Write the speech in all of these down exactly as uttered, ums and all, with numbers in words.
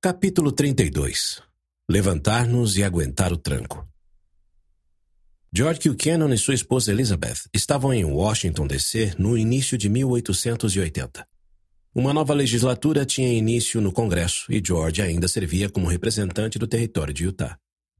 Capítulo trinta e dois. Levantar-nos e aguentar o tranco. George Buchanan e sua esposa Elizabeth estavam em Washington, D C no início de mil oitocentos e oitenta. Uma nova legislatura tinha início no Congresso e George ainda servia como representante do território de Utah.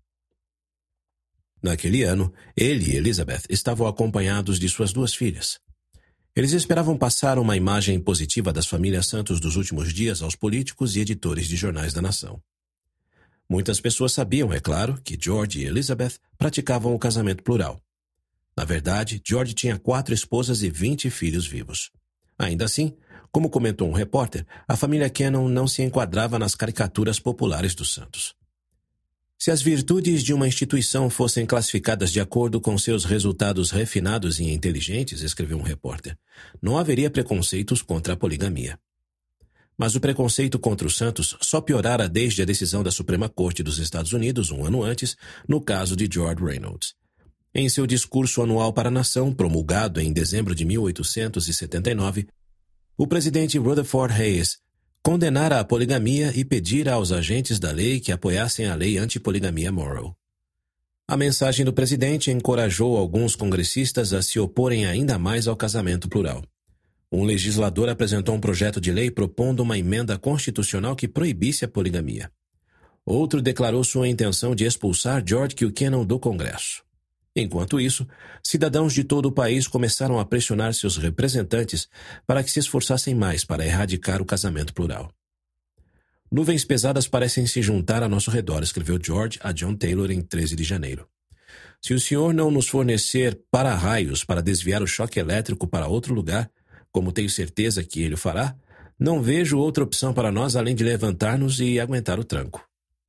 Naquele ano, ele e Elizabeth estavam acompanhados de suas duas filhas. Eles esperavam passar uma imagem positiva das famílias Santos dos últimos dias aos políticos e editores de jornais da nação. Muitas pessoas sabiam, é claro, que George e Elizabeth praticavam o casamento plural. Na verdade, George tinha quatro esposas e vinte filhos vivos. Ainda assim, como comentou um repórter, a família Cannon não se enquadrava nas caricaturas populares dos Santos. Se as virtudes de uma instituição fossem classificadas de acordo com seus resultados refinados e inteligentes, escreveu um repórter, não haveria preconceitos contra a poligamia. Mas o preconceito contra os Santos só piorara desde a decisão da Suprema Corte dos Estados Unidos, um ano antes, no caso de George Reynolds. Em seu discurso anual para a nação, promulgado em dezembro de mil oitocentos e setenta e nove, o presidente Rutherford Hayes condenara a poligamia e pedira aos agentes da lei que apoiassem a lei anti-poligamia Morrow. A mensagem do presidente encorajou alguns congressistas a se oporem ainda mais ao casamento plural. Um legislador apresentou um projeto de lei propondo uma emenda constitucional que proibisse a poligamia. Outro declarou sua intenção de expulsar George Buchanan do Congresso. Enquanto isso, cidadãos de todo o país começaram a pressionar seus representantes para que se esforçassem mais para erradicar o casamento plural. Nuvens pesadas parecem se juntar a nosso redor, escreveu George a John Taylor em treze de janeiro. Se o senhor não nos fornecer para-raios para desviar o choque elétrico para outro lugar, como tenho certeza que ele o fará, não vejo outra opção para nós além de levantar-nos e aguentar o tranco.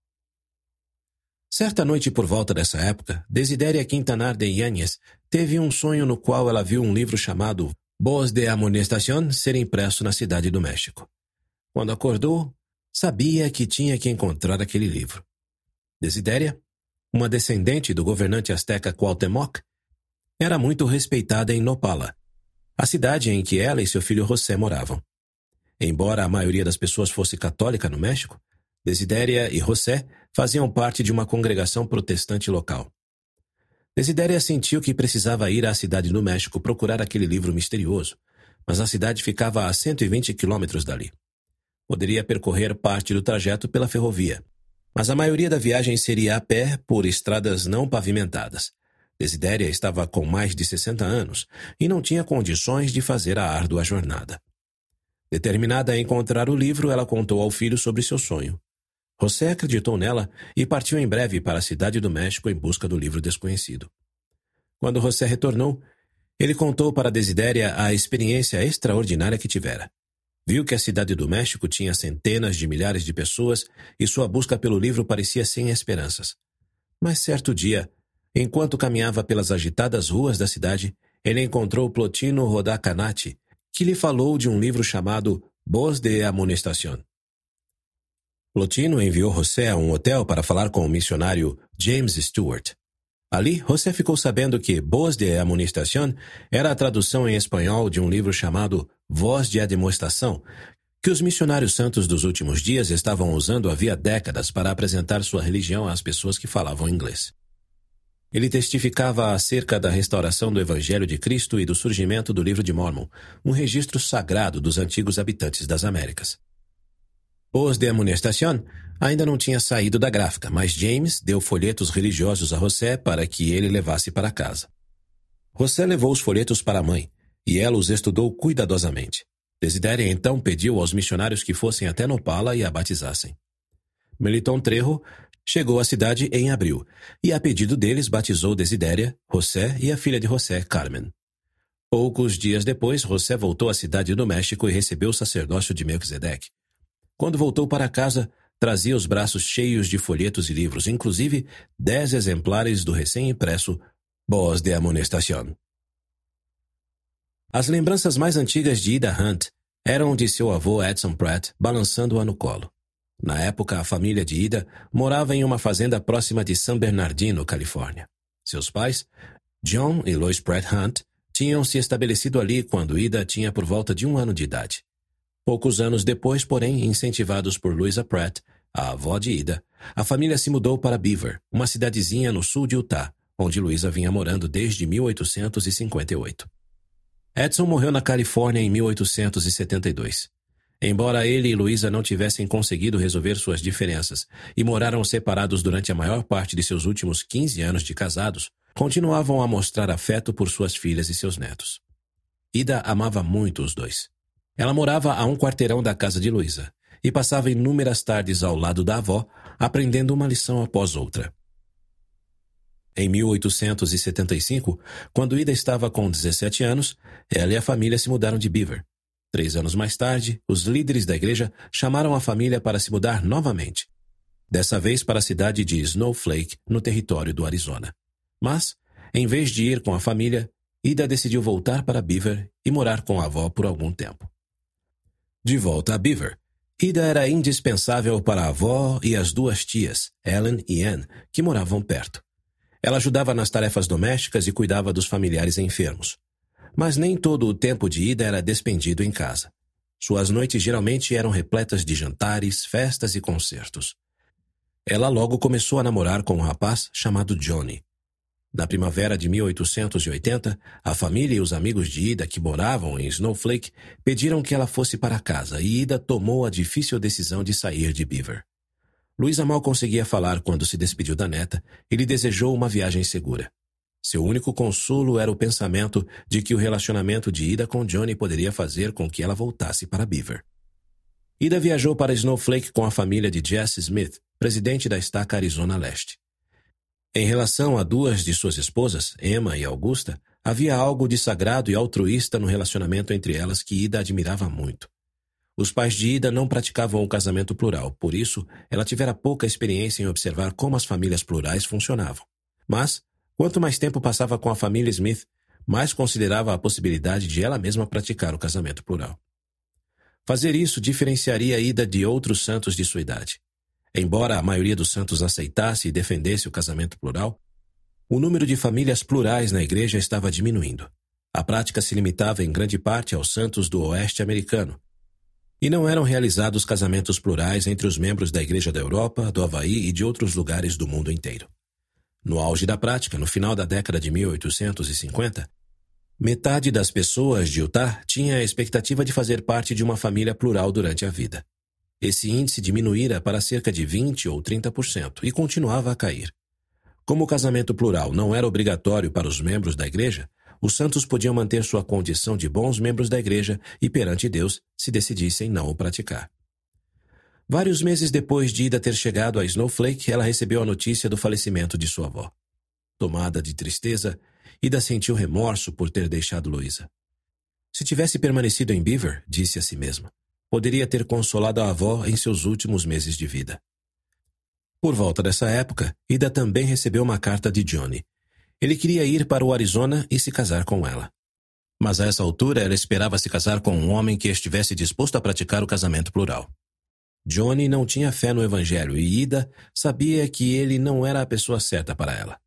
Certa noite por volta dessa época, Desidéria Quintanar de Yáñez teve um sonho no qual ela viu um livro chamado Voz de Amonestación ser impresso na cidade do México. Quando acordou, sabia que tinha que encontrar aquele livro. Desidéria, uma descendente do governante asteca Cuauhtémoc, era muito respeitada em Nopala, a cidade em que ela e seu filho José moravam. Embora a maioria das pessoas fosse católica no México, Desidéria e José faziam parte de uma congregação protestante local. Desidéria sentiu que precisava ir à cidade do México procurar aquele livro misterioso, mas a cidade ficava a cento e vinte quilômetros dali. Poderia percorrer parte do trajeto pela ferrovia, mas a maioria da viagem seria a pé por estradas não pavimentadas. Desidéria estava com mais de sessenta anos e não tinha condições de fazer a árdua jornada. Determinada a encontrar o livro, ela contou ao filho sobre seu sonho. José acreditou nela e partiu em breve para a cidade do México em busca do livro desconhecido. Quando José retornou, ele contou para Desidéria a experiência extraordinária que tivera. Viu que a cidade do México tinha centenas de milhares de pessoas e sua busca pelo livro parecia sem esperanças. Mas certo dia, enquanto caminhava pelas agitadas ruas da cidade, ele encontrou Plotino Rodacanati, que lhe falou de um livro chamado Voz de Amonestación. Plotino enviou José a um hotel para falar com o missionário James Stewart. Ali, José ficou sabendo que Voz de Amonestación era a tradução em espanhol de um livro chamado Voz de Ademoestação, que os missionários santos dos últimos dias estavam usando havia décadas para apresentar sua religião às pessoas que falavam inglês. Ele testificava acerca da restauração do Evangelho de Cristo e do surgimento do Livro de Mórmon, um registro sagrado dos antigos habitantes das Américas. Voz de Amonestación ainda não tinha saído da gráfica, mas James deu folhetos religiosos a José para que ele levasse para casa. José levou os folhetos para a mãe, e ela os estudou cuidadosamente. Desidéria então pediu aos missionários que fossem até Nopala e a batizassem. Meliton Trejo chegou à cidade em abril, e a pedido deles batizou Desidéria, José e a filha de José, Carmen. Poucos dias depois, José voltou à cidade do México e recebeu o sacerdócio de Melquisedeque. Quando voltou para casa, trazia os braços cheios de folhetos e livros, inclusive dez exemplares do recém-impresso Voz de Amonestación. As lembranças mais antigas de Ida Hunt eram de seu avô Edson Pratt, balançando-a no colo. Na época, a família de Ida morava em uma fazenda próxima de San Bernardino, Califórnia. Seus pais, John e Lois Pratt Hunt, tinham se estabelecido ali quando Ida tinha por volta de um ano de idade. Poucos anos depois, porém, incentivados por Louisa Pratt, a avó de Ida, a família se mudou para Beaver, uma cidadezinha no sul de Utah, onde Louisa vinha morando desde mil oitocentos e cinquenta e oito. Edson morreu na Califórnia em mil oitocentos e setenta e dois. Embora ele e Louisa não tivessem conseguido resolver suas diferenças e moraram separados durante a maior parte de seus últimos quinze anos de casados, continuavam a mostrar afeto por suas filhas e seus netos. Ida amava muito os dois. Ela morava a um quarteirão da casa de Louisa e passava inúmeras tardes ao lado da avó, aprendendo uma lição após outra. Em mil oitocentos e setenta e cinco, quando Ida estava com dezessete anos, ela e a família se mudaram de Beaver. Três anos mais tarde, os líderes da igreja chamaram a família para se mudar novamente, dessa vez para a cidade de Snowflake, no território do Arizona. Mas, em vez de ir com a família, Ida decidiu voltar para Beaver e morar com a avó por algum tempo. De volta a Beaver, Ida era indispensável para a avó e as duas tias, Ellen e Ann, que moravam perto. Ela ajudava nas tarefas domésticas e cuidava dos familiares enfermos. Mas nem todo o tempo de Ida era despendido em casa. Suas noites geralmente eram repletas de jantares, festas e concertos. Ela logo começou a namorar com um rapaz chamado Johnny. Na primavera de mil oitocentos e oitenta, a família e os amigos de Ida que moravam em Snowflake pediram que ela fosse para casa e Ida tomou a difícil decisão de sair de Beaver. Louisa mal conseguia falar quando se despediu da neta e lhe desejou uma viagem segura. Seu único consolo era o pensamento de que o relacionamento de Ida com Johnny poderia fazer com que ela voltasse para Beaver. Ida viajou para Snowflake com a família de Jesse Smith, presidente da estaca Arizona Leste. Em relação a duas de suas esposas, Emma e Augusta, havia algo de sagrado e altruísta no relacionamento entre elas que Ida admirava muito. Os pais de Ida não praticavam o casamento plural, por isso ela tivera pouca experiência em observar como as famílias plurais funcionavam. Mas, quanto mais tempo passava com a família Smith, mais considerava a possibilidade de ela mesma praticar o casamento plural. Fazer isso diferenciaria Ida de outros santos de sua idade. Embora a maioria dos santos aceitasse e defendesse o casamento plural, o número de famílias plurais na igreja estava diminuindo. A prática se limitava em grande parte aos santos do oeste americano, e não eram realizados casamentos plurais entre os membros da Igreja da Europa, do Havaí e de outros lugares do mundo inteiro. No auge da prática, no final da década de mil oitocentos e cinquenta, metade das pessoas de Utah tinha a expectativa de fazer parte de uma família plural durante a vida. Esse índice diminuíra para cerca de vinte ou trinta por cento e continuava a cair. Como o casamento plural não era obrigatório para os membros da igreja, os santos podiam manter sua condição de bons membros da igreja e perante Deus se decidissem não o praticar. Vários meses depois de Ida ter chegado a Snowflake, ela recebeu a notícia do falecimento de sua avó. Tomada de tristeza, Ida sentiu remorso por ter deixado Louisa. Se tivesse permanecido em Beaver, disse a si mesma, poderia ter consolado a avó em seus últimos meses de vida. Por volta dessa época, Ida também recebeu uma carta de Johnny. Ele queria ir para o Arizona e se casar com ela. Mas a essa altura ela esperava se casar com um homem que estivesse disposto a praticar o casamento plural. Johnny não tinha fé no evangelho e Ida sabia que ele não era a pessoa certa para ela.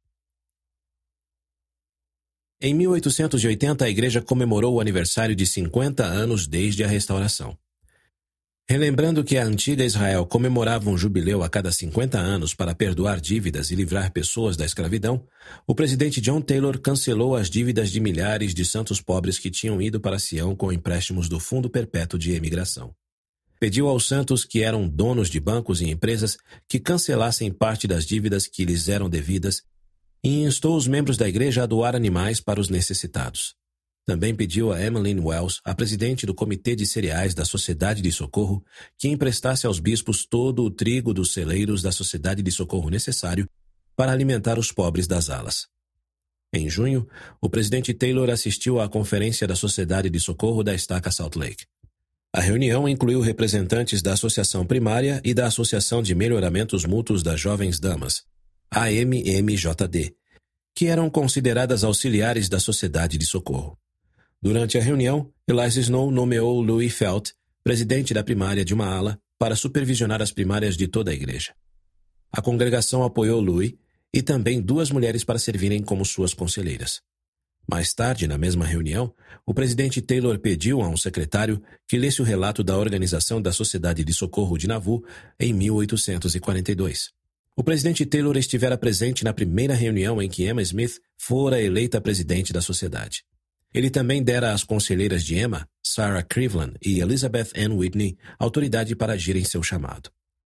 Em mil oitocentos e oitenta, a igreja comemorou o aniversário de cinquenta anos desde a restauração. Relembrando que a antiga Israel comemorava um jubileu a cada cinquenta anos para perdoar dívidas e livrar pessoas da escravidão, o presidente John Taylor cancelou as dívidas de milhares de santos pobres que tinham ido para Sião com empréstimos do Fundo Perpétuo de Imigração. Pediu aos santos que eram donos de bancos e empresas que cancelassem parte das dívidas que lhes eram devidas e instou os membros da igreja a doar animais para os necessitados. Também pediu a Emmeline Wells, a presidente do Comitê de Cereais da Sociedade de Socorro, que emprestasse aos bispos todo o trigo dos celeiros da Sociedade de Socorro necessário para alimentar os pobres das alas. Em junho, o presidente Taylor assistiu à conferência da Sociedade de Socorro da estaca Salt Lake. A reunião incluiu representantes da Associação Primária e da Associação de Melhoramentos Mútuos das Jovens Damas, A M M J D, que eram consideradas auxiliares da Sociedade de Socorro. Durante a reunião, Eliza Snow nomeou Louis Felt, presidente da primária de uma ala, para supervisionar as primárias de toda a igreja. A congregação apoiou Louis e também duas mulheres para servirem como suas conselheiras. Mais tarde, na mesma reunião, o presidente Taylor pediu a um secretário que lesse o relato da Organização da Sociedade de Socorro de Nauvoo em mil oitocentos e quarenta e dois. O presidente Taylor estivera presente na primeira reunião em que Emma Smith fora eleita presidente da sociedade. Ele também dera às conselheiras de Emma, Sarah Crivland e Elizabeth Ann Whitney, autoridade para agir em seu chamado.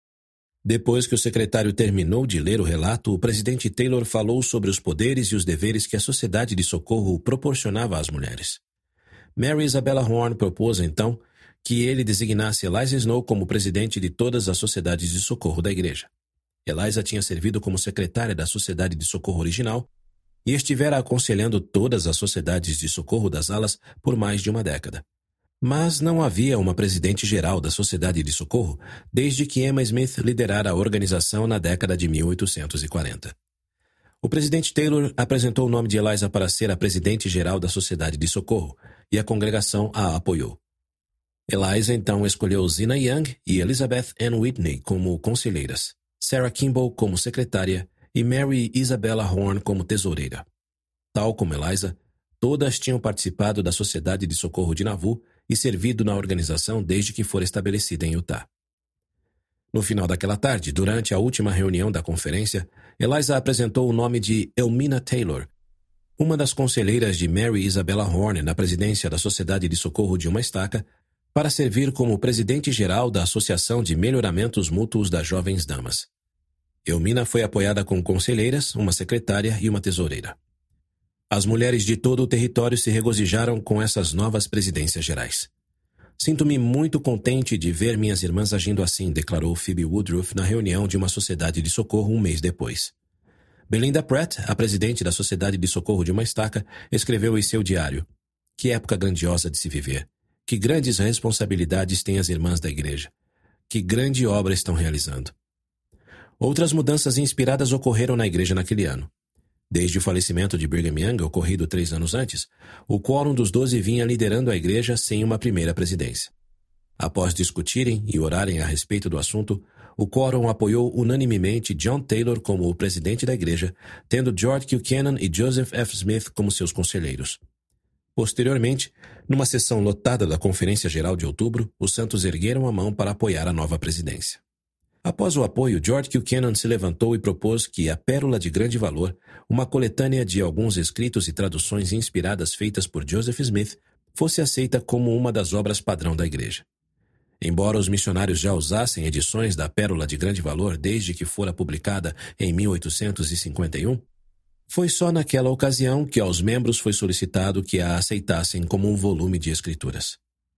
Depois que o secretário terminou de ler o relato, o presidente Taylor falou sobre os poderes e os deveres que a Sociedade de Socorro proporcionava às mulheres. Mary Isabella Horne propôs, então, que ele designasse Eliza Snow como presidente de todas as sociedades de socorro da igreja. Eliza tinha servido como secretária da Sociedade de Socorro original e estivera aconselhando todas as sociedades de socorro das alas por mais de uma década. Mas não havia uma presidente geral da Sociedade de Socorro desde que Emma Smith liderara a organização na década de mil oitocentos e quarenta. O presidente Taylor apresentou o nome de Eliza para ser a presidente geral da Sociedade de Socorro, e a congregação a apoiou. Eliza então escolheu Zina Young e Elizabeth Ann Whitney como conselheiras, Sarah Kimball como secretária e Mary Isabella Horne como tesoureira. Tal como Eliza, todas tinham participado da Sociedade de Socorro de Nauvoo e servido na organização desde que fora estabelecida em Utah. No final daquela tarde, durante a última reunião da conferência, Eliza apresentou o nome de Elmina Taylor, uma das conselheiras de Mary Isabella Horne na presidência da Sociedade de Socorro de uma Estaca, para servir como presidente-geral da Associação de Melhoramentos Mútuos das Jovens Damas. Elmina foi apoiada com conselheiras, uma secretária e uma tesoureira. As mulheres de todo o território se regozijaram com essas novas presidências gerais. Sinto-me muito contente de ver minhas irmãs agindo assim, declarou Phoebe Woodruff na reunião de uma sociedade de socorro um mês depois. Belinda Pratt, a presidente da Sociedade de Socorro de uma Estaca, escreveu em seu diário: "Que época grandiosa de se viver! Que grandes responsabilidades têm as irmãs da igreja! Que grande obra estão realizando!" Outras mudanças inspiradas ocorreram na igreja naquele ano. Desde o falecimento de Brigham Young, ocorrido três anos antes, o quórum dos doze vinha liderando a igreja sem uma primeira presidência. Após discutirem e orarem a respeito do assunto, o quórum apoiou unanimemente John Taylor como o presidente da igreja, tendo George Buchanan e Joseph F. Smith como seus conselheiros. Posteriormente, numa sessão lotada da Conferência Geral de outubro, os santos ergueram a mão para apoiar a nova presidência. Após o apoio, George Buchanan se levantou e propôs que a Pérola de Grande Valor, uma coletânea de alguns escritos e traduções inspiradas feitas por Joseph Smith, fosse aceita como uma das obras padrão da igreja. Embora os missionários já usassem edições da Pérola de Grande Valor desde que fora publicada em mil oitocentos e cinquenta e um, foi só naquela ocasião que aos membros foi solicitado que a aceitassem como um volume de escrituras.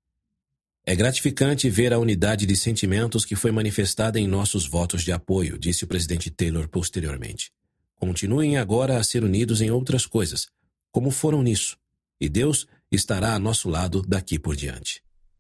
É gratificante ver a unidade de sentimentos que foi manifestada em nossos votos de apoio, disse o presidente Taylor posteriormente. Continuem agora a ser unidos em outras coisas, como foram nisso, e Deus estará a nosso lado daqui por diante.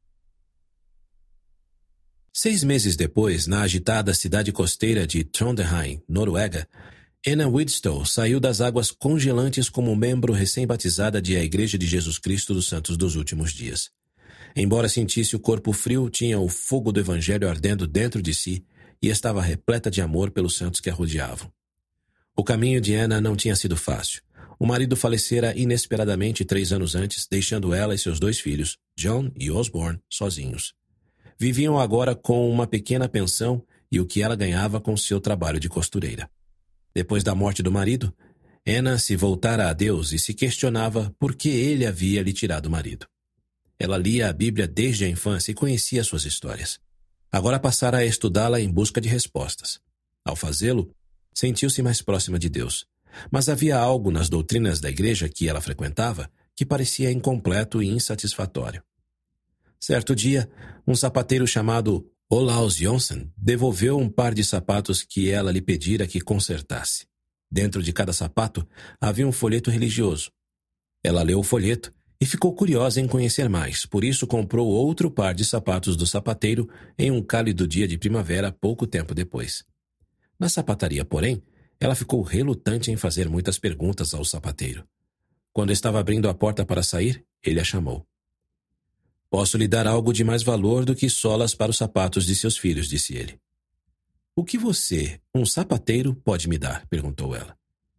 Seis meses depois, na agitada cidade costeira de Trondheim, Noruega, Anna Widstow saiu das águas congelantes como membro recém-batizada de A Igreja de Jesus Cristo dos Santos dos Últimos Dias. Embora sentisse o corpo frio, tinha o fogo do Evangelho ardendo dentro de si e estava repleta de amor pelos santos que a rodeavam. O caminho de Anna não tinha sido fácil. O marido falecera inesperadamente três anos antes, deixando ela e seus dois filhos, John e Osborne, sozinhos. Viviam agora com uma pequena pensão e o que ela ganhava com seu trabalho de costureira. Depois da morte do marido, Anna se voltara a Deus e se questionava por que ele havia lhe tirado o marido. Ela lia a Bíblia desde a infância e conhecia suas histórias. Agora passara a estudá-la em busca de respostas. Ao fazê-lo, sentiu-se mais próxima de Deus. Mas havia algo nas doutrinas da igreja que ela frequentava que parecia incompleto e insatisfatório. Certo dia, um sapateiro chamado Olaus Jonsson devolveu um par de sapatos que ela lhe pedira que consertasse. Dentro de cada sapato havia um folheto religioso. Ela leu o folheto e ficou curiosa em conhecer mais, por isso comprou outro par de sapatos do sapateiro em um cálido dia de primavera pouco tempo depois. Na sapataria, porém, ela ficou relutante em fazer muitas perguntas ao sapateiro. Quando estava abrindo a porta para sair, ele a chamou. "Posso lhe dar algo de mais valor do que solas para os sapatos de seus filhos", disse ele. "O que você, um sapateiro, pode me dar?", perguntou ela.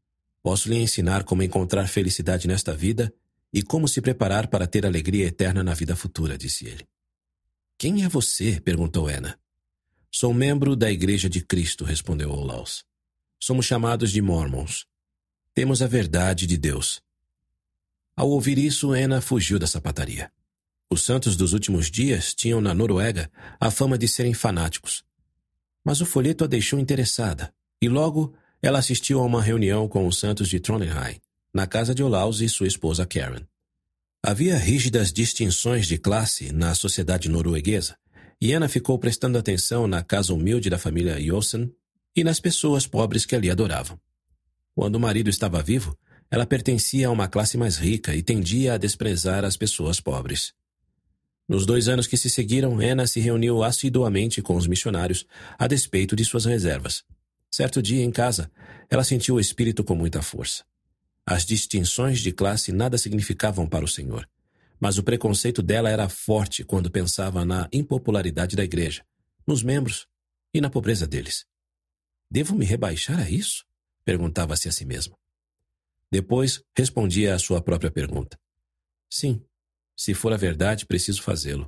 Posso lhe ensinar como encontrar felicidade nesta vida e como se preparar para ter alegria eterna na vida futura, disse ele. Quem é você? Perguntou Anna. Sou membro da Igreja de Cristo, respondeu Olaus. Somos chamados de Mormons. Temos a verdade de Deus. Ao ouvir isso, Anna fugiu da sapataria. Os santos dos últimos dias tinham na Noruega a fama de serem fanáticos. Mas o folheto a deixou interessada, e logo ela assistiu a uma reunião com os santos de Trondheim, na casa de Olaus e sua esposa Karen. Havia rígidas distinções de classe na sociedade norueguesa, e Anna ficou prestando atenção na casa humilde da família Johnsen e nas pessoas pobres que ali adoravam. Quando o marido estava vivo, ela pertencia a uma classe mais rica e tendia a desprezar as pessoas pobres. Nos dois anos que se seguiram, Anna se reuniu assiduamente com os missionários, a despeito de suas reservas. Certo dia, em casa, ela sentiu o espírito com muita força. As distinções de classe nada significavam para o Senhor, mas o preconceito dela era forte quando pensava na impopularidade da igreja, nos membros e na pobreza deles. Devo me rebaixar a isso? Perguntava-se a si mesma. Depois, respondia à sua própria pergunta. Sim, se for a verdade, preciso fazê-lo.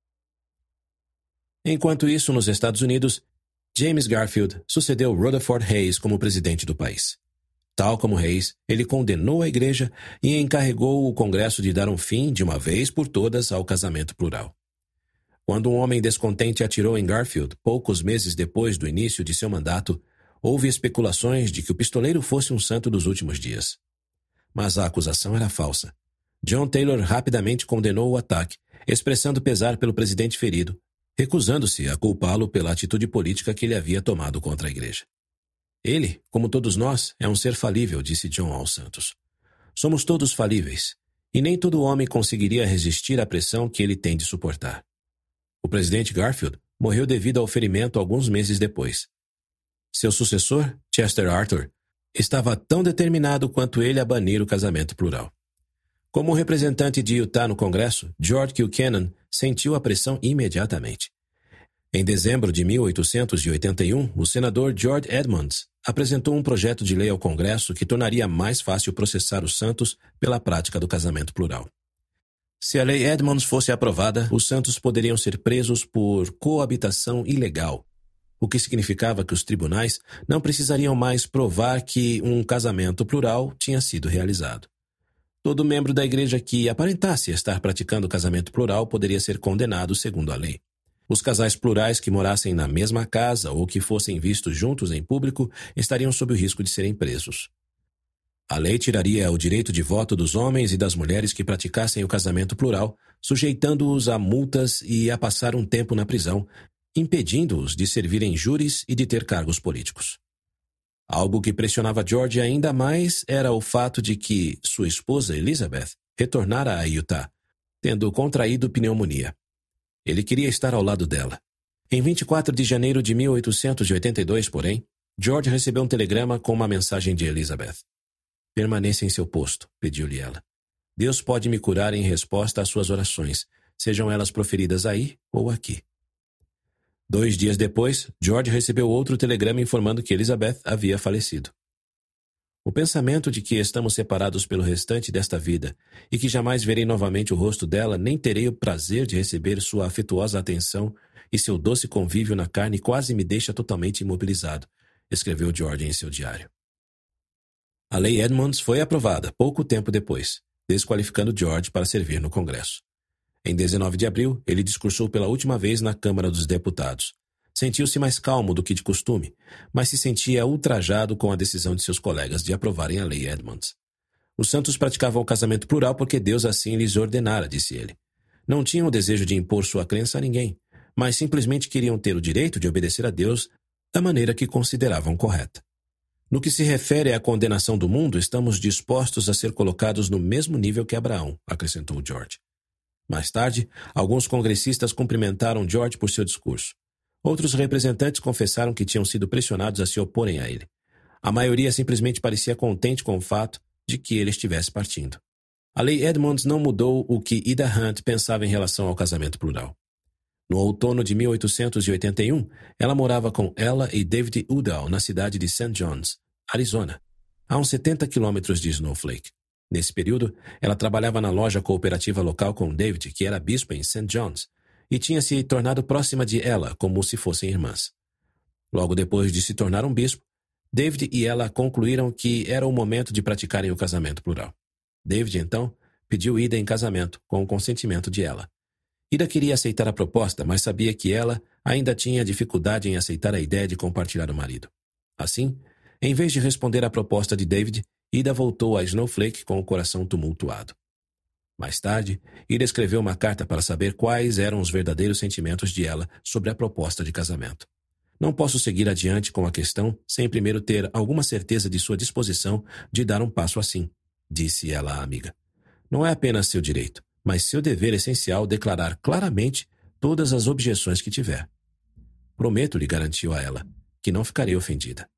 Enquanto isso, nos Estados Unidos, James Garfield sucedeu Rutherford Hayes como presidente do país. Tal como Hayes, ele condenou a igreja e encarregou o Congresso de dar um fim, de uma vez por todas, ao casamento plural. Quando um homem descontente atirou em Garfield, poucos meses depois do início de seu mandato, houve especulações de que o pistoleiro fosse um santo dos últimos dias. Mas a acusação era falsa. John Taylor rapidamente condenou o ataque, expressando pesar pelo presidente ferido, recusando-se a culpá-lo pela atitude política que ele havia tomado contra a igreja. Ele, como todos nós, é um ser falível, disse John aos santos. Somos todos falíveis, e nem todo homem conseguiria resistir à pressão que ele tem de suportar. O presidente Garfield morreu devido ao ferimento alguns meses depois. Seu sucessor, Chester Arthur, estava tão determinado quanto ele a banir o casamento plural. Como representante de Utah no Congresso, George Kilcannon sentiu a pressão imediatamente. Em dezembro de mil oitocentos e oitenta e um, o senador George Edmunds apresentou um projeto de lei ao Congresso que tornaria mais fácil processar os santos pela prática do casamento plural. Se a lei Edmunds fosse aprovada, os santos poderiam ser presos por coabitação ilegal, o que significava que os tribunais não precisariam mais provar que um casamento plural tinha sido realizado. Todo membro da igreja que aparentasse estar praticando casamento plural poderia ser condenado segundo a lei. Os casais plurais que morassem na mesma casa ou que fossem vistos juntos em público estariam sob o risco de serem presos. A lei tiraria o direito de voto dos homens e das mulheres que praticassem o casamento plural, sujeitando-os a multas e a passar um tempo na prisão, impedindo-os de servir em júris e de ter cargos políticos. Algo que pressionava George ainda mais era o fato de que sua esposa Elizabeth retornara a Utah, tendo contraído pneumonia. Ele queria estar ao lado dela. Em vinte e quatro de janeiro de mil oitocentos e oitenta e dois, porém, George recebeu um telegrama com uma mensagem de Elizabeth. Permaneça em seu posto, pediu-lhe ela. Deus pode me curar em resposta às suas orações, sejam elas proferidas aí ou aqui. Dois dias depois, George recebeu outro telegrama informando que Elizabeth havia falecido. O pensamento de que estamos separados pelo restante desta vida e que jamais verei novamente o rosto dela, nem terei o prazer de receber sua afetuosa atenção e seu doce convívio na carne quase me deixa totalmente imobilizado, escreveu George em seu diário. A lei Edmunds foi aprovada pouco tempo depois, desqualificando George para servir no Congresso. Em dezenove de abril, ele discursou pela última vez na Câmara dos Deputados. Sentiu-se mais calmo do que de costume, mas se sentia ultrajado com a decisão de seus colegas de aprovarem a lei Edmunds. Os santos praticavam o casamento plural porque Deus assim lhes ordenara, disse ele. Não tinham o desejo de impor sua crença a ninguém, mas simplesmente queriam ter o direito de obedecer a Deus da maneira que consideravam correta. No que se refere à condenação do mundo, estamos dispostos a ser colocados no mesmo nível que Abraão, acrescentou George. Mais tarde, alguns congressistas cumprimentaram George por seu discurso. Outros representantes confessaram que tinham sido pressionados a se oporem a ele. A maioria simplesmente parecia contente com o fato de que ele estivesse partindo. A lei Edmunds não mudou o que Ida Hunt pensava em relação ao casamento plural. No outono de mil oitocentos e oitenta e um, ela morava com ela e David Udall na cidade de Saint John's, Arizona. a uns setenta quilômetros de Snowflake. Nesse período, ela trabalhava na loja cooperativa local com David, que era bispo em Saint John's, e tinha se tornado próxima de ela como se fossem irmãs. Logo depois de se tornar um bispo, David e ela concluíram que era o momento de praticarem o casamento plural. David, então, pediu Ida em casamento, com o consentimento de ela. Ida queria aceitar a proposta, mas sabia que ela ainda tinha dificuldade em aceitar a ideia de compartilhar o marido. Assim, em vez de responder à proposta de David, Ida voltou a Snowflake com o coração tumultuado. Mais tarde, Ida escreveu uma carta para saber quais eram os verdadeiros sentimentos de ela sobre a proposta de casamento. Não posso seguir adiante com a questão sem primeiro ter alguma certeza de sua disposição de dar um passo assim, disse ela à amiga. Não é apenas seu direito, mas seu dever essencial declarar claramente todas as objeções que tiver. Prometo-lhe, garantiu a ela, que não ficarei ofendida.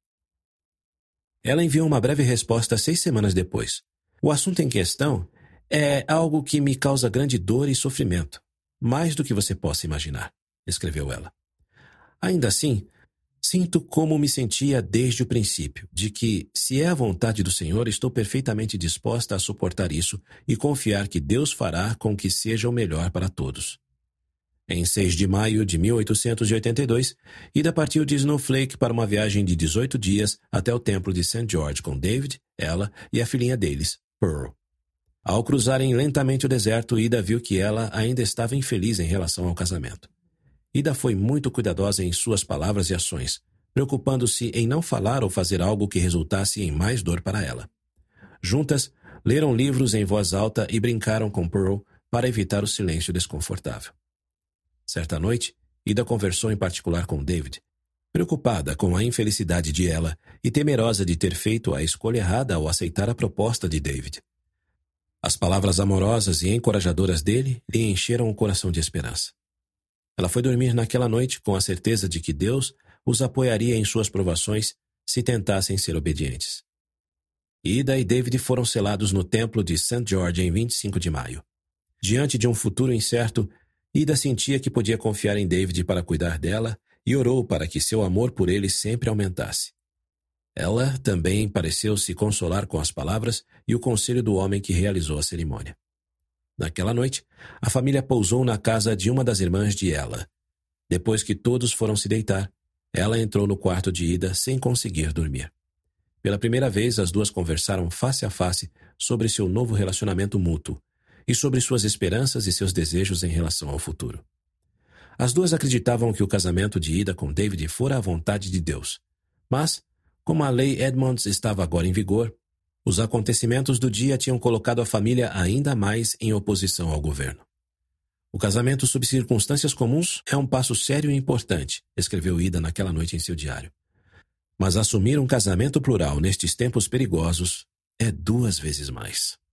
Ela enviou uma breve resposta seis semanas depois. O assunto em questão é algo que me causa grande dor e sofrimento, mais do que você possa imaginar, escreveu ela. Ainda assim, sinto como me sentia desde o princípio, de que, se é a vontade do Senhor, estou perfeitamente disposta a suportar isso e confiar que Deus fará com que seja o melhor para todos. Em seis de maio de mil oitocentos e oitenta e dois, Ida partiu de Snowflake para uma viagem de dezoito dias até o templo de Saint George com David, ela e a filhinha deles, Pearl. Ao cruzarem lentamente o deserto, Ida viu que ela ainda estava infeliz em relação ao casamento. Ida foi muito cuidadosa em suas palavras e ações, preocupando-se em não falar ou fazer algo que resultasse em mais dor para ela. Juntas, leram livros em voz alta e brincaram com Pearl para evitar o silêncio desconfortável. Certa noite, Ida conversou em particular com David, preocupada com a infelicidade de ela e temerosa de ter feito a escolha errada ao aceitar a proposta de David. As palavras amorosas e encorajadoras dele lhe encheram o coração de esperança. Ela foi dormir naquela noite com a certeza de que Deus os apoiaria em suas provações se tentassem ser obedientes. Ida e David foram selados no templo de Saint George em vinte e cinco de maio. Diante de um futuro incerto, Ida sentia que podia confiar em David para cuidar dela e orou para que seu amor por ele sempre aumentasse. Ela também pareceu se consolar com as palavras e o conselho do homem que realizou a cerimônia. Naquela noite, a família pousou na casa de uma das irmãs de ela. Depois que todos foram se deitar, ela entrou no quarto de Ida sem conseguir dormir. Pela primeira vez, as duas conversaram face a face sobre seu novo relacionamento mútuo e sobre suas esperanças e seus desejos em relação ao futuro. As duas acreditavam que o casamento de Ida com David fora a vontade de Deus, mas, como a lei Edmonds estava agora em vigor, os acontecimentos do dia tinham colocado a família ainda mais em oposição ao governo. O casamento sob circunstâncias comuns é um passo sério e importante, escreveu Ida naquela noite em seu diário. Mas assumir um casamento plural nestes tempos perigosos é duas vezes mais.